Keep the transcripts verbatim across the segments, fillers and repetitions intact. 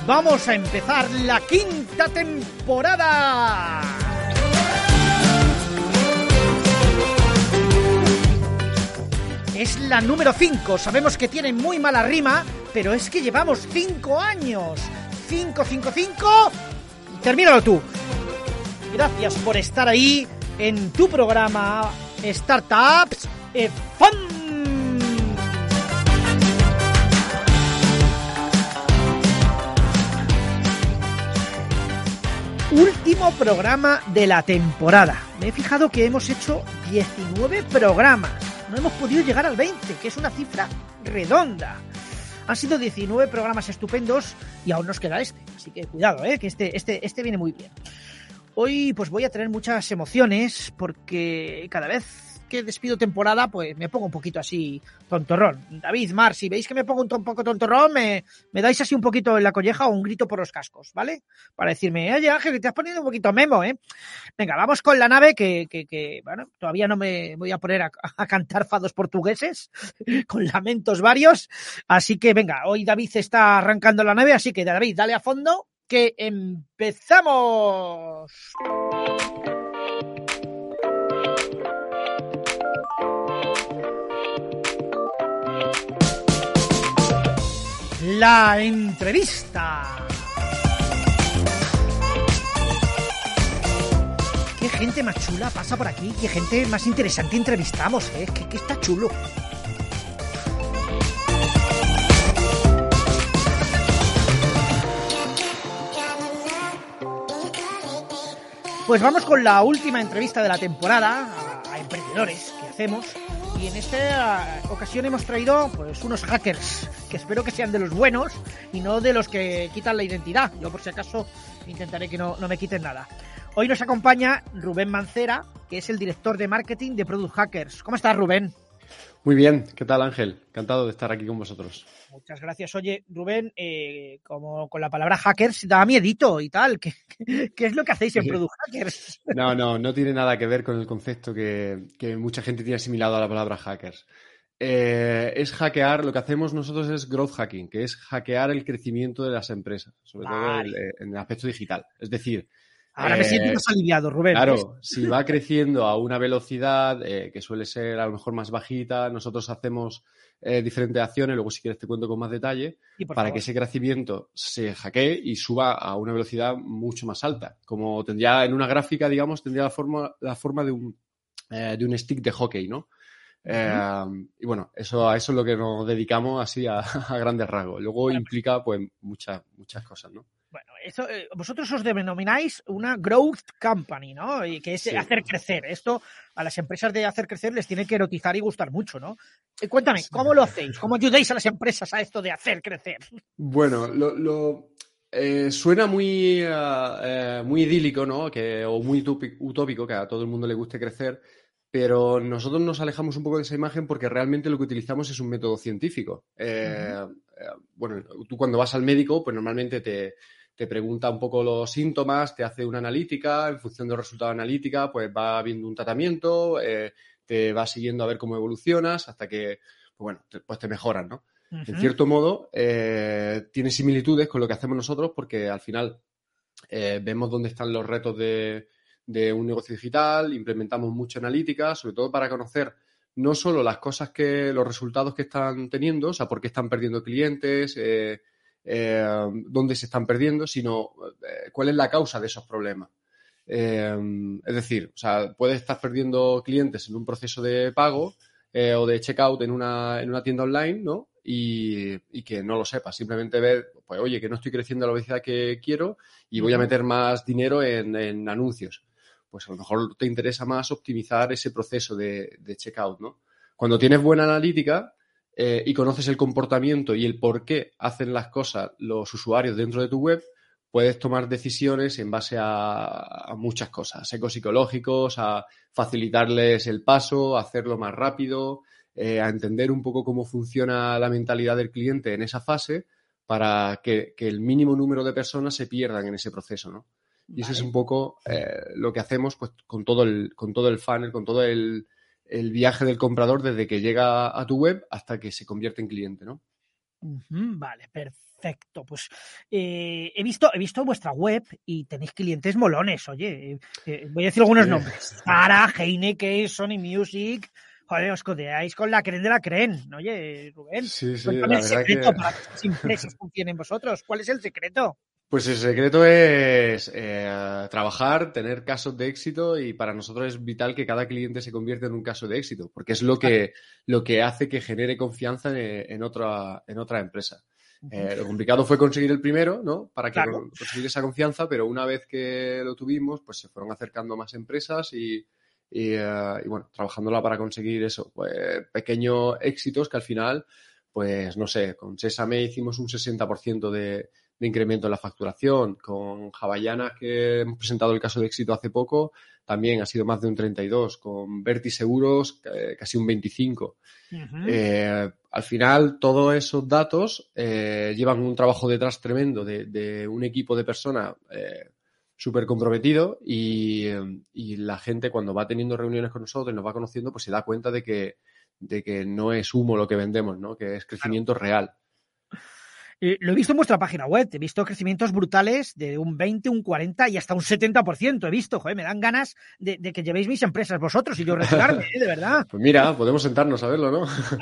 Vamos a empezar la quinta temporada. Es la número cinco. Sabemos que tiene muy mala rima, pero es que llevamos cinco años. cinco, cinco, cinco. Termínalo tú. Gracias por estar ahí en tu programa Startups e Fun. Último programa de la temporada. Me he fijado que hemos hecho diecinueve programas. No hemos podido llegar al veinte, que es una cifra redonda. Han sido diecinueve programas estupendos y aún nos queda este. Así que cuidado, ¿eh? que este, este, este viene muy bien. Hoy pues voy a tener muchas emociones porque cada vez que despido temporada pues me pongo un poquito así tontorrón. David, Mar, si veis que me pongo un to- poco tontorrón, me, me dais así un poquito en la colleja o un grito por los cascos, ¿vale? Para decirme, oye Ángel, que te has ponido un poquito memo, ¿eh? Venga, vamos con la nave que, que, que bueno, todavía no me voy a poner a, a cantar fados portugueses con lamentos varios. Así que venga, hoy David está arrancando la nave, así que David, dale a fondo que empezamos. La entrevista. Qué gente más chula pasa por aquí, qué gente más interesante entrevistamos, ¿eh? Que, que está chulo. Pues vamos con la última entrevista de la temporada a, a emprendedores que hacemos. Y en esta ocasión hemos traído pues unos hackers que espero que sean de los buenos y no de los que quitan la identidad. Yo por si acaso intentaré que no, no me quiten nada. Hoy nos acompaña Rubén Mancera, que es el director de marketing de Product Hackers. ¿Cómo estás, Rubén? Muy bien, ¿qué tal, Ángel? Encantado de estar aquí con vosotros. Muchas gracias. Oye, Rubén, eh, como con la palabra hackers da miedito y tal. ¿Qué, qué es lo que hacéis en Product Hackers? No, no, no tiene nada que ver con el concepto que, que mucha gente tiene asimilado a la palabra hackers. Eh, es hackear, lo que hacemos nosotros es growth hacking, que es hackear el crecimiento de las empresas, sobre vale. todo el, en el aspecto digital. Es decir, ahora me siento más aliviado, Rubén. Claro, si va creciendo a una velocidad eh, que suele ser a lo mejor más bajita, nosotros hacemos eh, diferentes acciones, luego si quieres te cuento con más detalle, para favor. Que ese crecimiento se hackee y suba a una velocidad mucho más alta. Como tendría en una gráfica, digamos, tendría la forma, la forma de un, eh, de un stick de hockey, ¿no? Uh-huh. Eh, y bueno, eso, a eso es lo que nos dedicamos así a, a grandes rasgos. Luego bueno, implica pues muchas, muchas cosas, ¿no? Bueno, eso, eh, vosotros os denomináis una growth company, ¿no? Y que es sí. hacer crecer. Esto a las empresas de hacer crecer les tiene que erotizar y gustar mucho, ¿no? Eh, cuéntame, ¿cómo lo hacéis? ¿Cómo ayudáis a las empresas a esto de hacer crecer? Bueno, lo, lo eh, suena muy, uh, eh, muy idílico, ¿no? Que, o muy utópico, que a todo el mundo le guste crecer, pero nosotros nos alejamos un poco de esa imagen porque realmente lo que utilizamos es un método científico. Eh, uh-huh. eh, bueno, tú cuando vas al médico, pues normalmente te... te pregunta un poco los síntomas, te hace una analítica, en función del resultado de la analítica, pues va viendo un tratamiento, eh, te va siguiendo a ver cómo evolucionas hasta que, pues bueno, te, pues te mejoras, ¿no? Uh-huh. En cierto modo, eh, tiene similitudes con lo que hacemos nosotros porque al final eh, vemos dónde están los retos de, de un negocio digital, implementamos mucha analítica, sobre todo para conocer no solo las cosas que, los resultados que están teniendo, o sea, por qué están perdiendo clientes, eh, Eh, dónde se están perdiendo, sino eh, cuál es la causa de esos problemas. Eh, es decir, o sea, puedes estar perdiendo clientes en un proceso de pago eh, o de checkout en una, en una tienda online, ¿no? Y, y que no lo sepas. Simplemente ver, pues, oye, que no estoy creciendo a la velocidad que quiero y voy a meter más dinero en, en anuncios. Pues a lo mejor te interesa más optimizar ese proceso de, de checkout, ¿no? Cuando tienes buena analítica, Eh, y conoces el comportamiento y el por qué hacen las cosas los usuarios dentro de tu web, puedes tomar decisiones en base a, a muchas cosas, psicopsicológicos, a facilitarles el paso, a hacerlo más rápido, eh, a entender un poco cómo funciona la mentalidad del cliente en esa fase para que, que el mínimo número de personas se pierdan en ese proceso, ¿no? Y vale. Eso es un poco eh, lo que hacemos pues con todo el, con todo el funnel, con todo el el viaje del comprador desde que llega a tu web hasta que se convierte en cliente, ¿no? Uh-huh, vale, perfecto. Pues eh, he visto, he visto vuestra web y tenéis clientes molones, oye. Eh, eh, voy a decir algunos Sí. nombres. Zara, Heineken, Sony Music. Joder, os codeáis con la creen de la creen. Oye, Rubén, Sí, sí, cuéntame la el verdad secreto que... para que estas empresas confíen en vosotros. ¿Cuál es el secreto? Pues el secreto es eh, trabajar, tener casos de éxito y para nosotros es vital que cada cliente se convierta en un caso de éxito, porque es lo que, lo que hace que genere confianza en, en otra, en otra empresa. Eh, lo complicado fue conseguir el primero, ¿no? Para que Claro. conseguir esa confianza, pero una vez que lo tuvimos, pues se fueron acercando más empresas y, y, uh, y bueno, trabajándola para conseguir eso, pues pequeños éxitos que al final, pues no sé, con Sésame hicimos un sesenta por ciento de de incremento en la facturación. Con Havaianas, que hemos presentado el caso de éxito hace poco, también ha sido más de un treinta y dos. Con Verti Seguros, eh, casi un veinticinco. Uh-huh. Eh, al final, todos esos datos eh, llevan un trabajo detrás tremendo de, de un equipo de personas eh, súper comprometido y, y la gente, cuando va teniendo reuniones con nosotros y nos va conociendo, pues se da cuenta de que, de que no es humo lo que vendemos, ¿no? Que es crecimiento claro. real. Eh, lo he visto en vuestra página web, he visto crecimientos brutales de un veinte, un cuarenta y hasta un setenta por ciento. He visto, joder, me dan ganas de, de que llevéis mis empresas vosotros y yo retirarme, ¿eh? De verdad. Pues mira, podemos sentarnos a verlo, ¿no?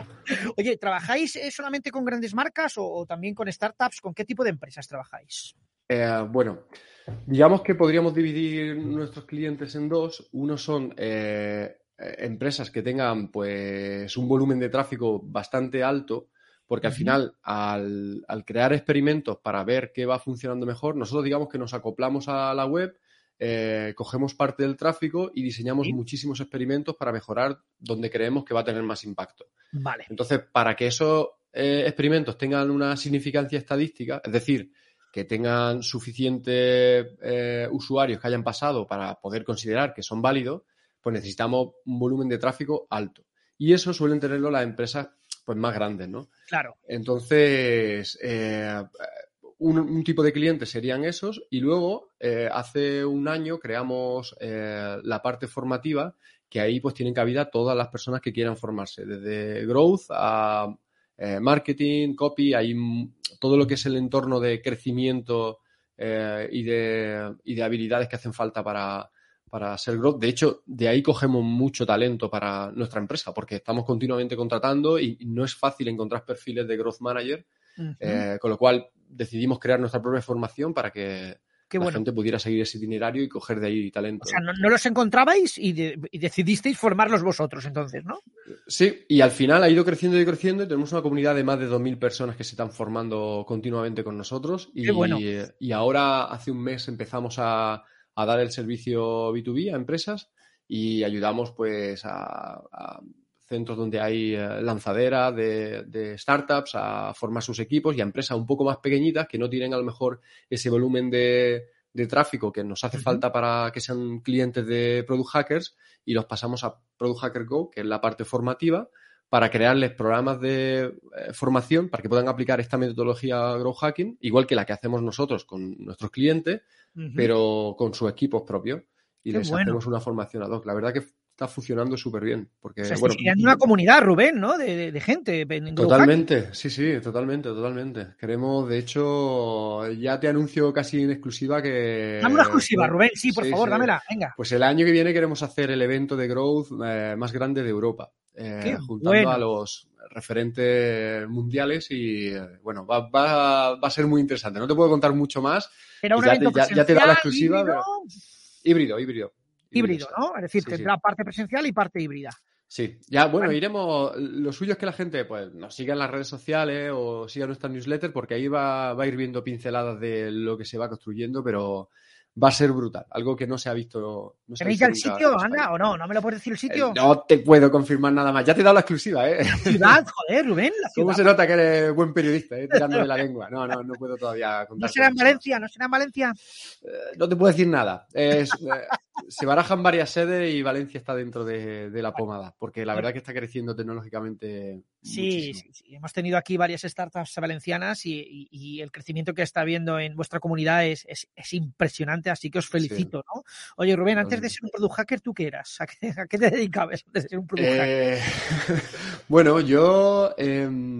Oye, ¿trabajáis solamente con grandes marcas o, o también con startups? ¿Con qué tipo de empresas trabajáis? Eh, bueno, digamos que podríamos dividir nuestros clientes en dos. Uno son eh, empresas que tengan pues un volumen de tráfico bastante alto, porque al uh-huh. final, al, al crear experimentos para ver qué va funcionando mejor, nosotros digamos que nos acoplamos a la web, eh, cogemos parte del tráfico y diseñamos ¿Sí? muchísimos experimentos para mejorar donde creemos que va a tener más impacto. Vale. Entonces, para que esos eh, experimentos tengan una significancia estadística, es decir, que tengan suficientes eh, usuarios que hayan pasado para poder considerar que son válidos, pues necesitamos un volumen de tráfico alto. Y eso suelen tenerlo las empresas pues más grandes, ¿no? Claro. Entonces, eh, un, un tipo de clientes serían esos y luego eh, hace un año creamos eh, la parte formativa, que ahí pues tienen cabida todas las personas que quieran formarse, desde growth a eh, marketing, copy, hay todo lo que es el entorno de crecimiento eh, y, de, y de habilidades que hacen falta para... para ser growth. De hecho, de ahí cogemos mucho talento para nuestra empresa, porque estamos continuamente contratando y no es fácil encontrar perfiles de growth manager, uh-huh. eh, con lo cual decidimos crear nuestra propia formación para que Qué la bueno. gente pudiera seguir ese itinerario y coger de ahí talento. O sea, no, no los encontrabais y, de, y decidisteis formarlos vosotros entonces, ¿no? Sí, y al final ha ido creciendo y creciendo y tenemos una comunidad de más de dos mil personas que se están formando continuamente con nosotros. Y, Qué bueno. y ahora, hace un mes, empezamos a a dar el servicio B dos B a empresas y ayudamos pues a, a centros donde hay lanzadera de, de startups a formar sus equipos y a empresas un poco más pequeñitas que no tienen a lo mejor ese volumen de, de tráfico que nos hace uh-huh. falta para que sean clientes de Product Hackers y los pasamos a Product Hacker Go, que es la parte formativa, para crearles programas de eh, formación para que puedan aplicar esta metodología Growth Hacking, igual que la que hacemos nosotros con nuestros clientes, uh-huh. pero con sus equipos propios. Y Qué les bueno. hacemos una formación ad hoc. La verdad que está funcionando súper bien. Porque, o sea, bueno, creando una comunidad, Rubén, ¿no? De, de, de gente. En totalmente, sí, sí, totalmente, totalmente. Queremos, de hecho, ya te anuncio casi en exclusiva que... Dame una exclusiva, pues, Rubén, sí, por sí, favor, sí. dámela, venga. Pues el año que viene queremos hacer el evento de Growth eh, más grande de Europa. Eh, juntando bueno. a los referentes mundiales y eh, bueno, va, va, va a ser muy interesante. No te puedo contar mucho más. Era un ya, evento te, ya, ya te da la exclusiva. Híbrido, pero... híbrido, híbrido. Híbrido, ¿no? Es decir, sí, tendrá sí. parte presencial y parte híbrida. Sí, ya, bueno, iremos. Lo suyo es que la gente pues nos siga en las redes sociales o siga nuestra newsletter, porque ahí va, va a ir viendo pinceladas de lo que se va construyendo, pero va a ser brutal, algo que no se ha visto. No ¿Tenéis ya el sitio, Anda, o no? ¿No me lo puedes decir el sitio? Eh, no te puedo confirmar nada más. Ya te he dado la exclusiva, ¿eh? La ciudad, joder, Rubén, la ciudad. ¿Cómo se nota que eres buen periodista, eh? Tirándome la lengua. No, no, no puedo todavía contar. ¿No será en Valencia? ¿No será en Valencia? Eh, no te puedo decir nada. Es, eh, se barajan varias sedes y Valencia está dentro de, de la pomada, porque la verdad que está creciendo tecnológicamente. Sí, sí, sí. Hemos tenido aquí varias startups valencianas y, y, y el crecimiento que está habiendo en vuestra comunidad es, es, es impresionante, así que os felicito, sí. ¿no? Oye, Rubén, antes de ser un product hacker, ¿tú qué eras? ¿A qué, a qué te dedicabas antes de ser un product eh, hacker? Bueno, yo eh,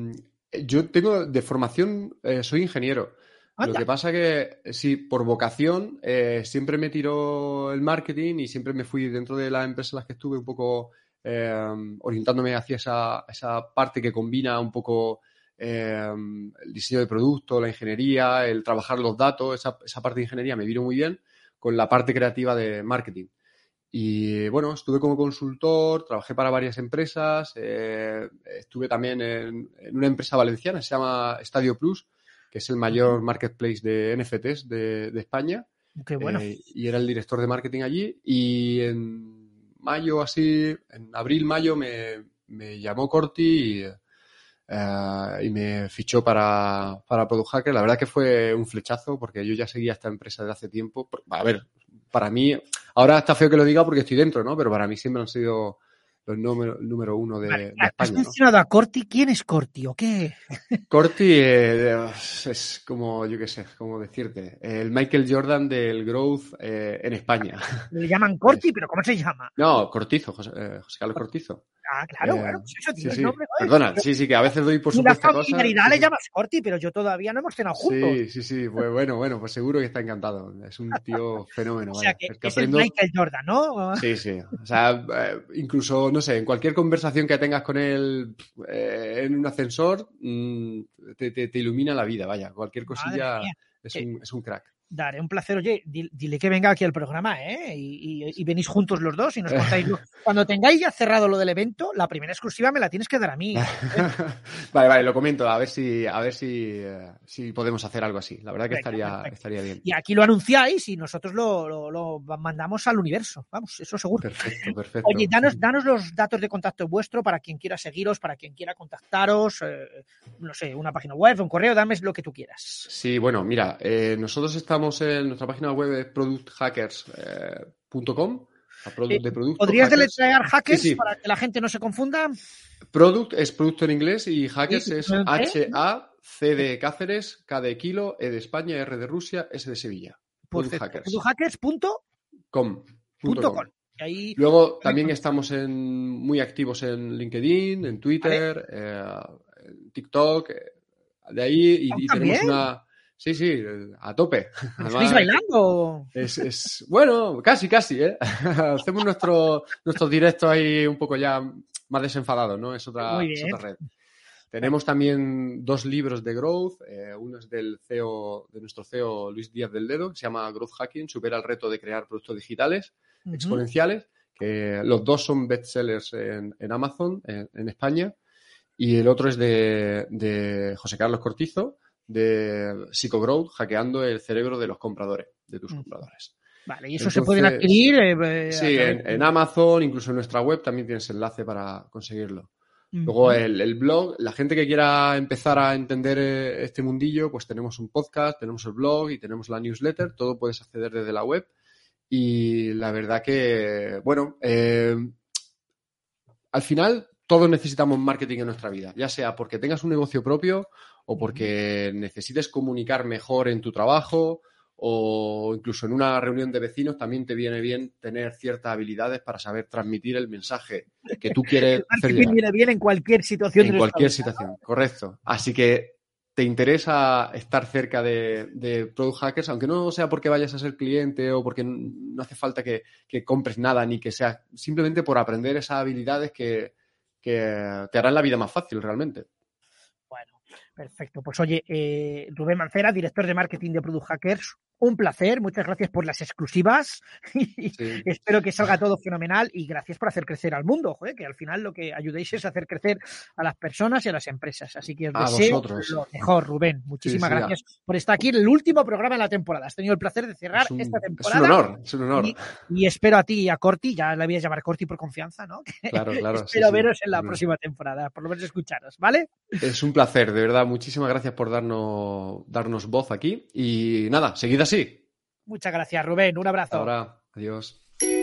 Yo tengo, de formación, eh, soy ingeniero. Anda. Lo que pasa que, sí, por vocación, eh, siempre me tiró el marketing y siempre me fui dentro de las empresas en las que estuve un poco eh, orientándome hacia esa, esa parte que combina un poco eh, el diseño de producto, la ingeniería, el trabajar los datos, esa, esa parte de ingeniería me vino muy bien con la parte creativa de marketing. Y bueno, estuve como consultor, trabajé para varias empresas, eh, estuve también en, en una empresa valenciana, se llama Estadio Plus, que es el mayor marketplace de N F Ts de, de España. Qué bueno. Eh, y era el director de marketing allí. Y en mayo, así, en abril, mayo, me, me llamó Corti y, eh, y me fichó para, para Product Hacker. La verdad que fue un flechazo porque yo ya seguía esta empresa desde hace tiempo. A ver, para mí, ahora está feo que lo diga porque estoy dentro, ¿no? Pero para mí siempre han sido los número, número uno de, vale, de España. Has mencionado, ¿no?, a Corti. ¿Quién es Corti o qué? Corti eh, es como, yo qué sé, como decirte, el Michael Jordan del growth eh, en España. Le llaman Corti, pero ¿cómo se llama? No, Cortizo, José, eh, José Carlos Cortizo. Ah, claro, eh, bueno, pues eso tiene sí, el nombre. Sí. Perdona, sí, sí, que a veces doy por supuesto cosas. En realidad sí, le sí. llamas Corti, pero yo todavía no hemos cenado juntos. Sí, sí, sí, pues bueno, bueno, pues seguro que está encantado. Es un tío fenómeno. O sea, vaya. que, Es, que es aprendo... el Michael Jordan, ¿no? Sí, sí. O sea, eh, incluso, no sé, en cualquier conversación que tengas con él eh, en un ascensor, mmm, te, te, te ilumina la vida, vaya. Cualquier cosilla es un, es un crack. Daré un placer. Oye, dile que venga aquí al programa, ¿eh? Y, y, y venís juntos los dos y nos contáis. Cuando tengáis ya cerrado lo del evento, la primera exclusiva me la tienes que dar a mí. ¿eh? Vale, vale, lo comento, a ver si, a ver si, uh, si podemos hacer algo así. La verdad que Venga, estaría, estaría bien. Y aquí lo anunciáis y nosotros lo, lo, lo mandamos al universo. Vamos, eso seguro. Perfecto, perfecto. Oye, danos, danos los datos de contacto vuestro para quien quiera seguiros, para quien quiera contactaros, eh, no sé, una página web, un correo, dame lo que tú quieras. Sí, bueno, mira, eh, nosotros estamos en nuestra página web es product hackers punto com. Product de producto, ¿Podrías deletrear hackers sí, sí. para que la gente no se confunda? Product es producto en inglés y hackers ¿Sí? es H A C de Cáceres, K de Kilo, E de España, R de Rusia, S de Sevilla. Product Hackers. product hackers punto com. Punto com. Ahí... Luego también estamos en, muy activos en LinkedIn, en Twitter, ¿Vale? eh, en TikTok. Eh, de ahí y, y tenemos una... Sí, sí, a tope. ¿Estáis bailando? Es, es, bueno, casi, casi, ¿eh? Hacemos nuestro, nuestros directos ahí un poco ya más desenfadados, ¿no? Es otra, es otra red. Tenemos también dos libros de growth. Eh, uno es del C E O, de nuestro C E O Luis Díaz del Dedo, que se llama Growth Hacking, supera el reto de crear productos digitales uh-huh. exponenciales, que los dos son bestsellers en, en Amazon, en, en España. Y el otro es de, de José Carlos Cortizo, de Psychogrowth, hackeando el cerebro de los compradores, de tus compradores. Vale, y eso Entonces, se pueden adquirir. Eh, sí, en, en Amazon, incluso en nuestra web también tienes enlace para conseguirlo. Uh-huh. Luego el, el blog, la gente que quiera empezar a entender este mundillo, pues tenemos un podcast, tenemos el blog y tenemos la newsletter, todo puedes acceder desde la web. Y la verdad que, bueno, eh, al final todos necesitamos marketing en nuestra vida, ya sea porque tengas un negocio propio o porque necesites comunicar mejor en tu trabajo o incluso en una reunión de vecinos también te viene bien tener ciertas habilidades para saber transmitir el mensaje que tú quieres hacer llegar. Viene bien en cualquier situación. En cualquier situación, ¿no? Correcto. Así que te interesa estar cerca de, de Product Hackers, aunque no sea porque vayas a ser cliente o porque no hace falta que, que compres nada ni que sea simplemente por aprender esas habilidades que, que te harán la vida más fácil realmente. Bueno, perfecto. Pues oye, eh, Rubén Mancera, director de marketing de Product Hackers, un placer. Muchas gracias por las exclusivas. Sí. Espero que salga todo fenomenal y gracias por hacer crecer al mundo, joder, que al final lo que ayudéis es hacer crecer a las personas y a las empresas. Así que os a deseo vosotros. Lo mejor, Rubén. Muchísimas sí, sí, gracias ya. por estar aquí en el último programa de la temporada. Has tenido el placer de cerrar un, esta temporada. Es un honor, es un honor. Y, y espero a ti y a Corti, ya la voy a llamar Corti por confianza, ¿no? Claro, claro. espero sí, veros sí, en la sí. próxima temporada, por lo menos escucharos, ¿vale? Es un placer, de verdad. Muchísimas gracias por darnos, darnos voz aquí. Y nada, seguid así. Muchas gracias, Rubén. Un abrazo. Ahora, adiós.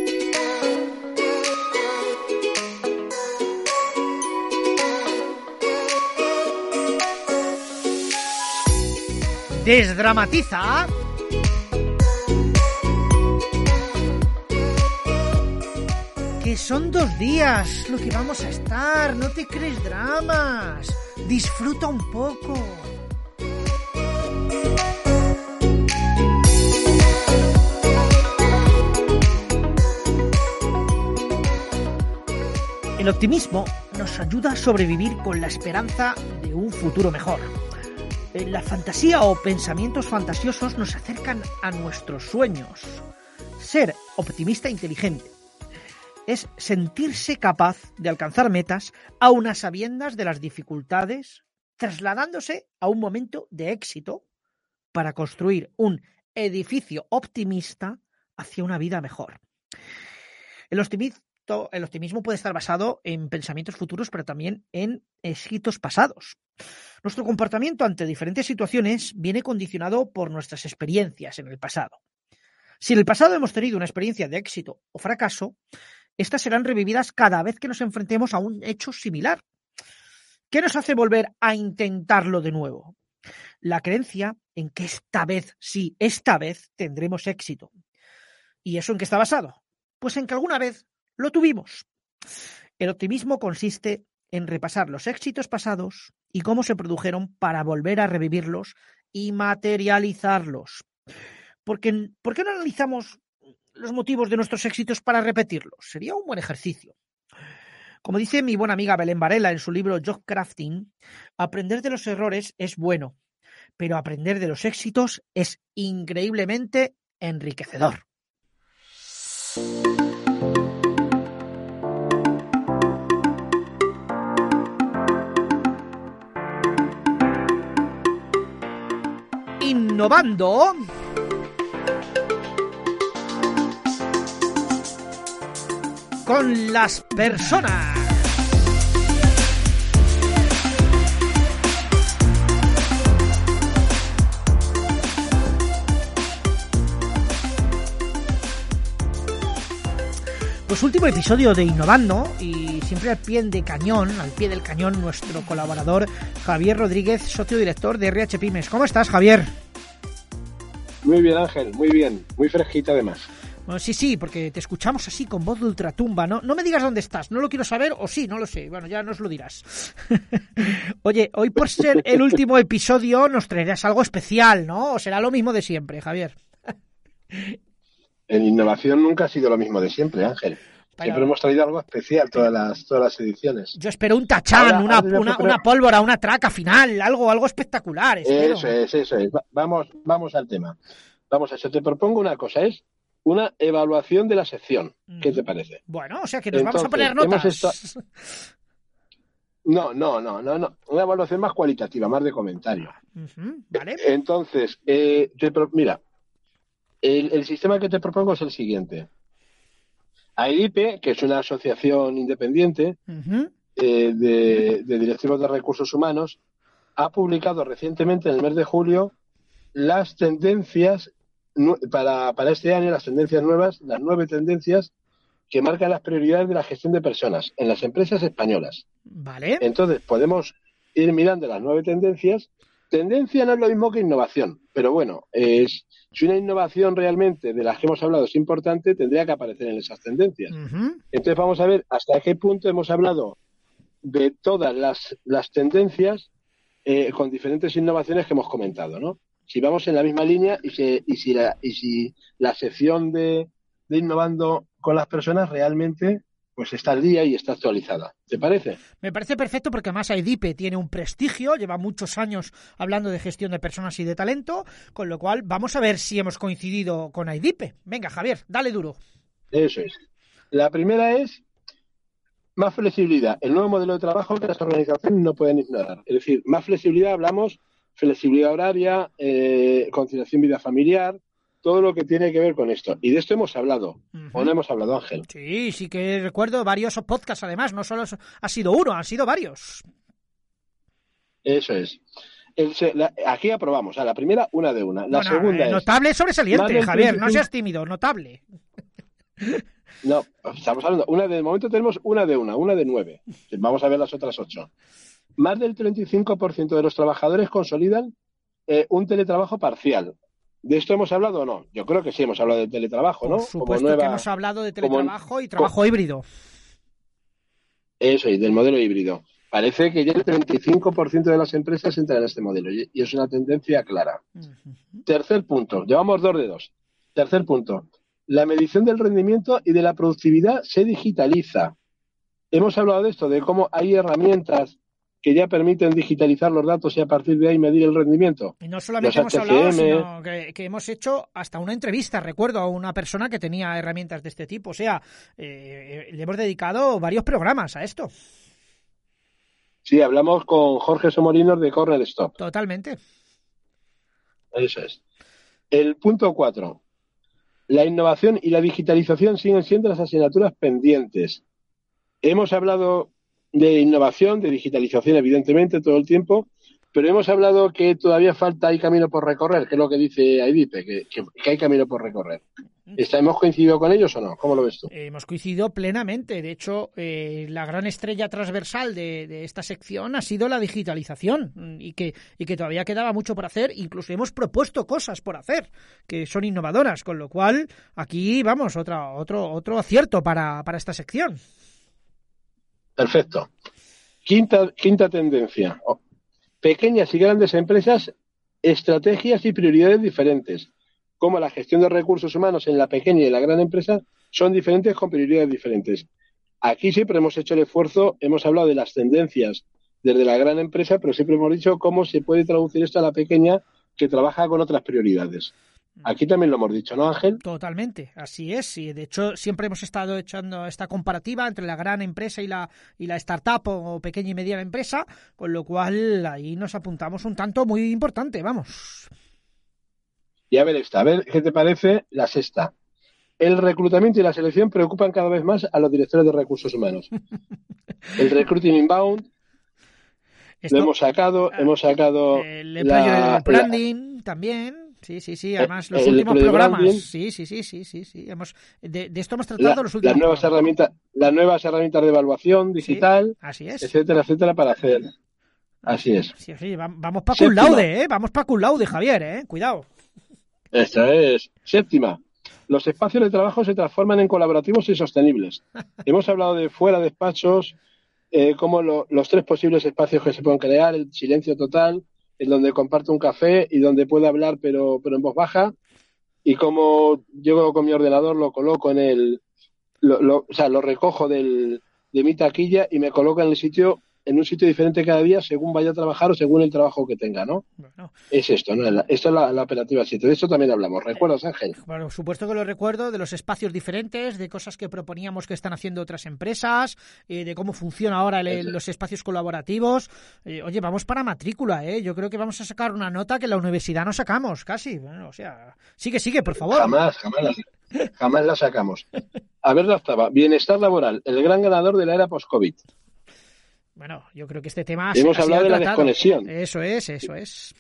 Desdramatiza. ¿Qué Que son dos días lo que vamos a estar, no te crees dramas. Disfruta un poco. El optimismo nos ayuda a sobrevivir con la esperanza de un futuro mejor. La fantasía o pensamientos fantasiosos nos acercan a nuestros sueños. Ser optimista inteligente es sentirse capaz de alcanzar metas aun a sabiendas de las dificultades, trasladándose a un momento de éxito para construir un edificio optimista hacia una vida mejor. El optimismo El optimismo puede estar basado en pensamientos futuros, pero también en éxitos pasados. Nuestro comportamiento ante diferentes situaciones viene condicionado por nuestras experiencias en el pasado. Si en el pasado hemos tenido una experiencia de éxito o fracaso, estas serán revividas cada vez que nos enfrentemos a un hecho similar. ¿Qué nos hace volver a intentarlo de nuevo? La creencia en que esta vez, sí, esta vez tendremos éxito. ¿Y eso en qué está basado? Pues en que alguna vez lo tuvimos. El optimismo consiste en repasar los éxitos pasados y cómo se produjeron para volver a revivirlos y materializarlos. Porque, ¿por qué no analizamos los motivos de nuestros éxitos para repetirlos? Sería un buen ejercicio. Como dice mi buena amiga Belén Varela en su libro Job Crafting, aprender de los errores es bueno, pero aprender de los éxitos es increíblemente enriquecedor. Innovando con las personas. Pues último episodio de Innovando y siempre al pie de cañón, al pie del cañón, nuestro colaborador Javier Rodríguez, socio director de R H Pymes. ¿Cómo estás, Javier? Muy bien, Ángel, muy bien, muy fresquita además. Bueno, sí, sí, porque te escuchamos así con voz de ultratumba, ¿no? No me digas dónde estás, no lo quiero saber, o sí, no lo sé, bueno, ya nos lo dirás. Oye, hoy por ser el último episodio nos traerás algo especial, ¿no? ¿O será lo mismo de siempre, Javier? En innovación nunca ha sido lo mismo de siempre, Ángel. Pero siempre hemos traído algo especial todas las todas las ediciones. Yo espero un tachán, ahora, una, ahora una, una pólvora, una traca final, algo algo espectacular. Espero. Eso es, eso es. Vamos, vamos al tema. Vamos a eso. Te propongo una cosa, es una evaluación de la sección. ¿Qué te parece? Bueno, o sea que nos Entonces, vamos a poner notas. Estado... No, no, no, no, no. Una evaluación más cualitativa, más de comentario. Uh-huh, vale. Entonces, eh, te pro... mira, el, el sistema que te propongo es el siguiente. A I D I P E, que es una asociación independiente uh-huh. eh, de, de directivos de recursos humanos, ha publicado recientemente, en el mes de julio, las tendencias para, para este año, las tendencias nuevas, las nueve tendencias que marcan las prioridades de la gestión de personas en las empresas españolas. Vale. Entonces, podemos ir mirando las nueve tendencias. Tendencia no es lo mismo que innovación, pero bueno, es... Si una innovación realmente de las que hemos hablado es importante, tendría que aparecer en esas tendencias. Uh-huh. Entonces vamos a ver hasta qué punto hemos hablado de todas las, las tendencias eh, con diferentes innovaciones que hemos comentado, ¿no? Si vamos en la misma línea y, se, y, si, la, y si la sección de, de innovando con las personas realmente pues está al día y está actualizada. ¿Te parece? Me parece perfecto porque además A I D I P E tiene un prestigio, lleva muchos años hablando de gestión de personas y de talento, con lo cual vamos a ver si hemos coincidido con A I D I P E. Venga, Javier, dale duro. Eso es. La primera es más flexibilidad. El nuevo modelo de trabajo que las organizaciones no pueden ignorar. Es decir, más flexibilidad, hablamos flexibilidad horaria, eh, conciliación vida familiar, todo lo que tiene que ver con esto. Y de esto hemos hablado. Uh-huh. ¿O no hemos hablado, Ángel? Sí, sí que recuerdo varios podcasts, además. No solo ha sido uno, han sido varios. Eso es. El, la, aquí aprobamos. A la primera, una de una. La bueno, segunda eh, es... Notable sobresaliente, Javier. No seas tímido. Notable. No, estamos hablando... Una de, de momento tenemos una de una, una de nueve. Vamos a ver las otras ocho. Más del treinta y cinco por ciento de los trabajadores consolidan eh, un teletrabajo parcial. ¿De esto hemos hablado o no? Yo creo que sí hemos hablado de teletrabajo, ¿no? Por supuesto como nueva, que hemos hablado de teletrabajo como, y trabajo como, híbrido. Eso, y del modelo híbrido. Parece que ya el treinta y cinco por ciento de las empresas entran en este modelo y es una tendencia clara. Uh-huh. Tercer punto, llevamos dos de dos. Tercer punto, la medición del rendimiento y de la productividad se digitaliza. Hemos hablado de esto, de cómo hay herramientas que ya permiten digitalizar los datos y a partir de ahí medir el rendimiento. Y no solamente hemos hablado, sino que, que hemos hecho hasta una entrevista, recuerdo, a una persona que tenía herramientas de este tipo. O sea, eh, le hemos dedicado varios programas a esto. Sí, hablamos con Jorge Somorinos de Corner Stop. Totalmente. Eso es. El punto cuatro. La innovación y la digitalización siguen siendo las asignaturas pendientes. Hemos hablado de innovación, de digitalización, evidentemente, todo el tiempo, pero hemos hablado que todavía falta, hay camino por recorrer, que es lo que dice Aidipe, que, que, que hay camino por recorrer. ¿Hemos coincidido con ellos o no? ¿Cómo lo ves tú? Eh, hemos coincidido plenamente. De hecho, eh, la gran estrella transversal de, de esta sección ha sido la digitalización y que, y que todavía quedaba mucho por hacer. Incluso hemos propuesto cosas por hacer que son innovadoras, con lo cual aquí, vamos, otra, otro, otro acierto para, para esta sección. Perfecto. Quinta, quinta tendencia. Pequeñas y grandes empresas, estrategias y prioridades diferentes. Como la gestión de recursos humanos en la pequeña y la gran empresa son diferentes con prioridades diferentes. Aquí siempre hemos hecho el esfuerzo, hemos hablado de las tendencias desde la gran empresa, pero siempre hemos dicho cómo se puede traducir esto a la pequeña que trabaja con otras prioridades. Aquí también lo hemos dicho, ¿no, Ángel? Totalmente, así es. Y de hecho, siempre hemos estado echando esta comparativa entre la gran empresa y la y la startup o pequeña y mediana empresa, con lo cual ahí nos apuntamos un tanto muy importante, vamos. Y a ver esta, a ver qué te parece la sexta. El reclutamiento y la selección preocupan cada vez más a los directores de recursos humanos. El recruiting inbound, Esto, lo hemos sacado, uh, hemos sacado el la, el branding la, también. Sí, sí, sí. Además, los el, últimos el programas. Branding, sí, sí, sí, sí, sí, sí. Hemos, de, de esto hemos tratado la, los últimos las nuevas programas. herramientas, las nuevas herramientas de evaluación digital, sí, así es. etcétera, etcétera, para hacer. Así es. Sí, sí, vamos para cum laude, ¿eh? Vamos para cum laude, Javier, ¿eh? Cuidado. Esta es. Séptima. Los espacios de trabajo se transforman en colaborativos y sostenibles. Hemos hablado de fuera de despachos, eh, como lo, los tres posibles espacios que se pueden crear, el silencio total, en donde comparto un café y donde puedo hablar pero, pero en voz baja, y como llego con mi ordenador, lo coloco en el, lo, lo, o sea, lo recojo del, de mi taquilla y me coloco en el sitio, en un sitio diferente cada día según vaya a trabajar o según el trabajo que tenga, ¿no? Bueno. Es esto, ¿no? Esto es la, la operativa siete. De esto también hablamos. ¿Recuerdas, Ángel? Bueno, por supuesto que lo recuerdo, de los espacios diferentes, de cosas que proponíamos que están haciendo otras empresas, eh, de cómo funciona ahora el, el, los espacios colaborativos. Eh, oye, vamos para matrícula, ¿eh? Yo creo que vamos a sacar una nota que en la universidad no sacamos, casi. Bueno, o sea, sigue, sigue, por favor. Jamás, jamás la, jamás la sacamos. A ver, la octava. Bienestar laboral, el gran ganador de la era post-COVID. Bueno, yo creo que este tema hemos ha hablado de tratado. La desconexión. Eso es, eso es.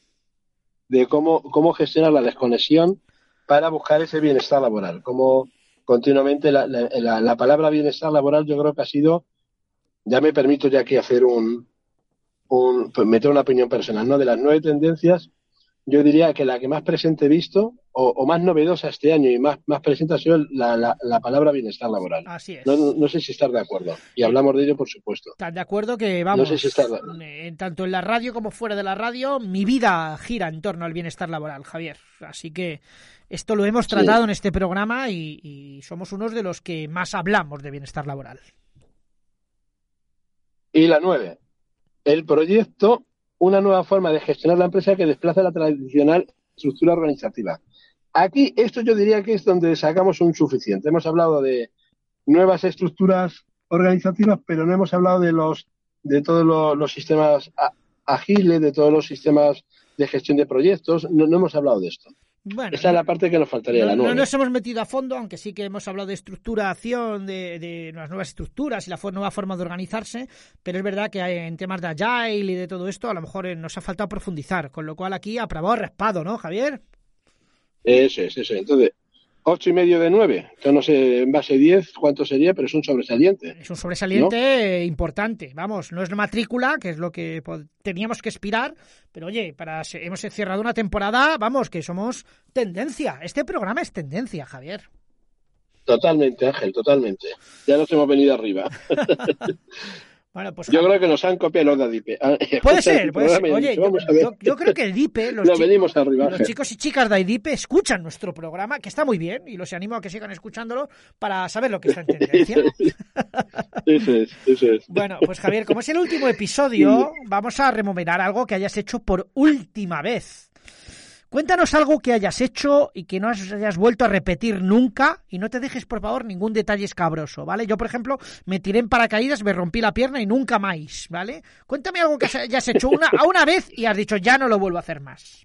De cómo, cómo gestionar la desconexión para buscar ese bienestar laboral. Como continuamente la, la, la, la palabra bienestar laboral yo creo que ha sido, ya me permito ya aquí hacer un, un pues meter una opinión personal, ¿no? De las nueve tendencias, yo diría que la que más presente he visto, o, o más novedosa este año y más, más presente ha sido la, la, la palabra bienestar laboral. Así es. No, no, no sé si estás de acuerdo. Y hablamos de ello, por supuesto. Estás de acuerdo que, vamos, no sé si estás de acuerdo. En, tanto en la radio como fuera de la radio, mi vida gira en torno al bienestar laboral, Javier. Así que esto lo hemos tratado sí. en este programa y, y somos unos de los que más hablamos de bienestar laboral. Y la nueve. El proyecto, una nueva forma de gestionar la empresa que desplaza la tradicional estructura organizativa. Aquí, esto yo diría que es donde sacamos un suficiente. Hemos hablado de nuevas estructuras organizativas, pero no hemos hablado de los de todos los, los sistemas ágiles, de todos los sistemas de gestión de proyectos. No, no hemos hablado de esto. Bueno, esa es la parte que nos faltaría. No, la nueva. no nos hemos metido a fondo, aunque sí que hemos hablado de estructuración, de, de las nuevas estructuras y la nueva forma de organizarse, pero es verdad que en temas de Agile y de todo esto a lo mejor nos ha faltado profundizar, con lo cual aquí aprobado raspado, ¿no, Javier? Eso es, eso es. Entonces, ocho y medio de nueve, que no sé en base diez cuánto sería, pero es un sobresaliente. Es un sobresaliente, ¿no? Importante, vamos, no es matrícula, que es lo que teníamos que aspirar, pero oye, para hemos cerrado una temporada, vamos, que somos tendencia. Este programa es tendencia, Javier. Totalmente, Ángel, totalmente. Ya nos hemos venido arriba. Bueno, pues, yo creo que nos han copiado los de Adipe. Puede ser, puede ser. Oye, yo, yo, yo creo que Edipe, los, chicos, venimos arriba, los chicos y chicas de Edipe escuchan nuestro programa, que está muy bien, y los animo a que sigan escuchándolo para saber lo que está en tendencia. Eso es, eso es. Bueno, pues Javier, como es el último episodio, vamos a rememorar algo que hayas hecho por última vez. Cuéntanos algo que hayas hecho y que no hayas vuelto a repetir nunca, y no te dejes, por favor, ningún detalle escabroso, ¿vale? Yo, por ejemplo, me tiré en paracaídas, me rompí la pierna y nunca más, ¿vale? Cuéntame algo que hayas hecho una, a una vez y has dicho, ya no lo vuelvo a hacer más.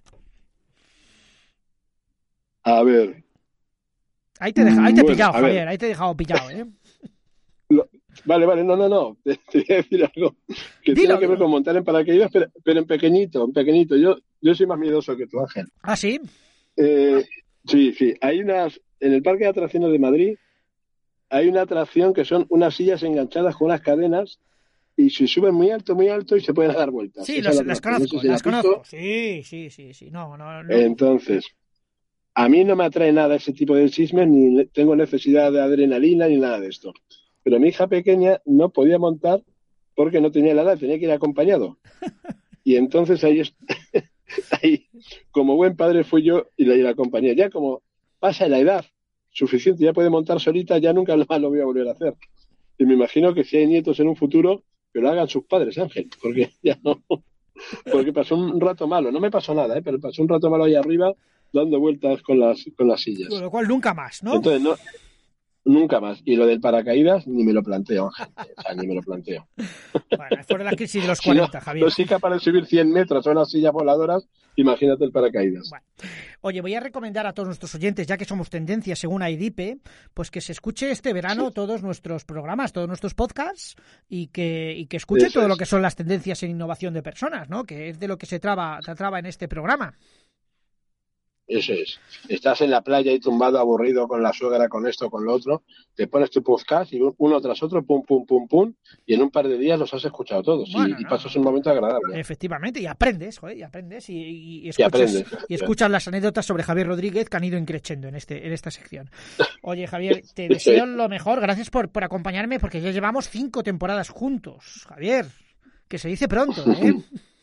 A ver. Ahí te, deja, ahí te he bueno, pillado, Javier, ahí te he dejado pillado, ¿eh? Lo, vale, vale, no, no, no, te, te voy a decir algo que Dilo, tiene que ver con montar en paracaídas, pero, pero en pequeñito, en pequeñito. Yo, yo soy más miedoso que tú, Ángel. ¿Ah, sí? Eh, sí, sí. Hay unas, en el Parque de Atracciones de Madrid, hay una atracción que son unas sillas enganchadas con unas cadenas y se suben muy alto, muy alto y se pueden dar vueltas. Sí, los, las conozco, no sé si las conozco. Sí, sí, sí, sí. No, no, no. Entonces, a mí no me atrae nada ese tipo de chismes, ni tengo necesidad de adrenalina ni nada de esto. Pero mi hija pequeña no podía montar porque no tenía la edad, tenía que ir acompañado. Y entonces ahí, ahí como buen padre fui yo y la, y la acompañé. Ya como pasa la edad suficiente, ya puede montar solita, ya nunca más lo voy a volver a hacer. Y me imagino que si hay nietos en un futuro, que lo hagan sus padres, Ángel, porque ya no... Porque pasó un rato malo, no me pasó nada, ¿eh? Pero pasó un rato malo ahí arriba dando vueltas con las, con las sillas. Con lo cual nunca más, ¿no? Entonces, no... Nunca más. Y lo del paracaídas ni me lo planteo, Ángel. O sea, ni me lo planteo. Bueno, fue la crisis de los cuarenta, si no, Javier. No soy capaz de subir cien metros a unas sillas voladoras, imagínate el paracaídas. Bueno. Oye, voy a recomendar a todos nuestros oyentes, ya que somos tendencia según Edipe, pues que se escuche este verano sí. todos nuestros programas, todos nuestros podcasts, y que, y que escuche Eso todo es. lo que son las tendencias en innovación de personas, ¿no? Que es de lo que se traba, se traba en este programa. Eso es. Estás en la playa y tumbado, aburrido con la suegra, con esto, con lo otro, te pones tu podcast y uno tras otro, pum, pum, pum, pum, y en un par de días los has escuchado todos. Bueno, y, y pasas no, un momento agradable. Efectivamente, y aprendes, joder, y aprendes, y, y, y escuchas, y, aprendes, y escuchas las anécdotas sobre Javier Rodríguez que han ido increciendo en, este, en esta sección. Oye, Javier, te deseo lo mejor, gracias por, por acompañarme, porque ya llevamos cinco temporadas juntos, Javier, que se dice pronto, ¿eh?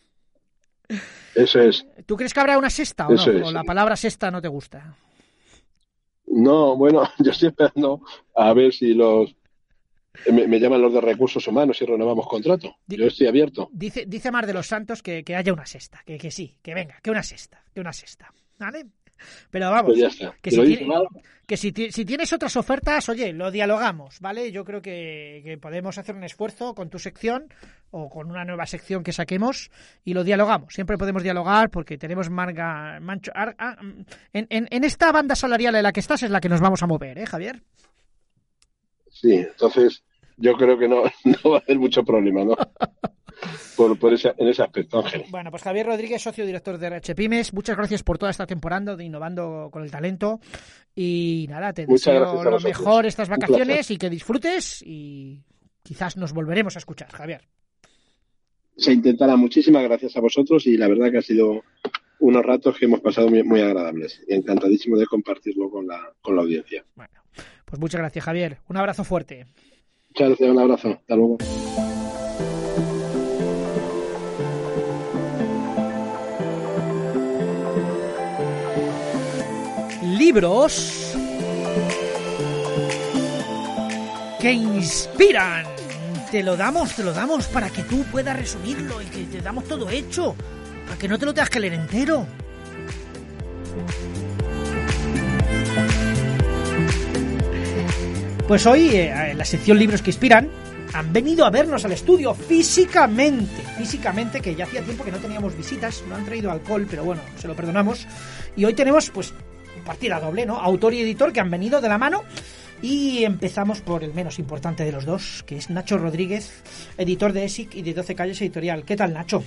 Eso es. ¿Tú crees que habrá una sexta o Eso no? Es. ¿O la palabra sexta no te gusta? No, bueno, yo estoy esperando a ver si los... Me, me llaman los de recursos humanos y renovamos contrato. Yo estoy abierto. Dice, dice Mar de los Santos que, que haya una sexta, que, que sí, que venga, que una sexta, que una sexta, ¿vale? Pero vamos, pues ya está. que, si, tiene, que si, si tienes otras ofertas, oye, lo dialogamos, ¿vale? Yo creo que, que podemos hacer un esfuerzo con tu sección o con una nueva sección que saquemos y lo dialogamos. Siempre podemos dialogar porque tenemos marga, mancho, ar, ar, en, en, en esta banda salarial en la que estás es la que nos vamos a mover, ¿eh, Javier? Sí, entonces yo creo que no, no va a haber mucho problema, ¿no? Por, por ese, en ese aspecto, Ángel. Bueno, pues Javier Rodríguez, socio director de R H Pymes, muchas gracias por toda esta temporada de Innovando con el Talento y nada, te muchas deseo lo mejor estas vacaciones y que disfrutes y quizás nos volveremos a escuchar, Javier. Se intentará. Muchísimas gracias a vosotros y la verdad que ha sido unos ratos que hemos pasado muy, muy agradables y encantadísimo de compartirlo con la, con la audiencia. Bueno, pues muchas gracias, Javier. Un abrazo fuerte. Muchas gracias, un abrazo. Hasta luego. Libros que inspiran. Te lo damos, te lo damos para que tú puedas resumirlo y que te damos todo hecho, para que no te lo tengas que leer entero. Pues hoy, eh, en la sección Libros que inspiran, han venido a vernos al estudio físicamente, físicamente, que ya hacía tiempo que no teníamos visitas, no han traído alcohol, pero bueno, se lo perdonamos. Y hoy tenemos, pues, partida doble, ¿no? Autor y editor que han venido de la mano. Y empezamos por el menos importante de los dos, que es Nacho Rodríguez, editor de E S I C y de doce Calles Editorial. ¿Qué tal, Nacho?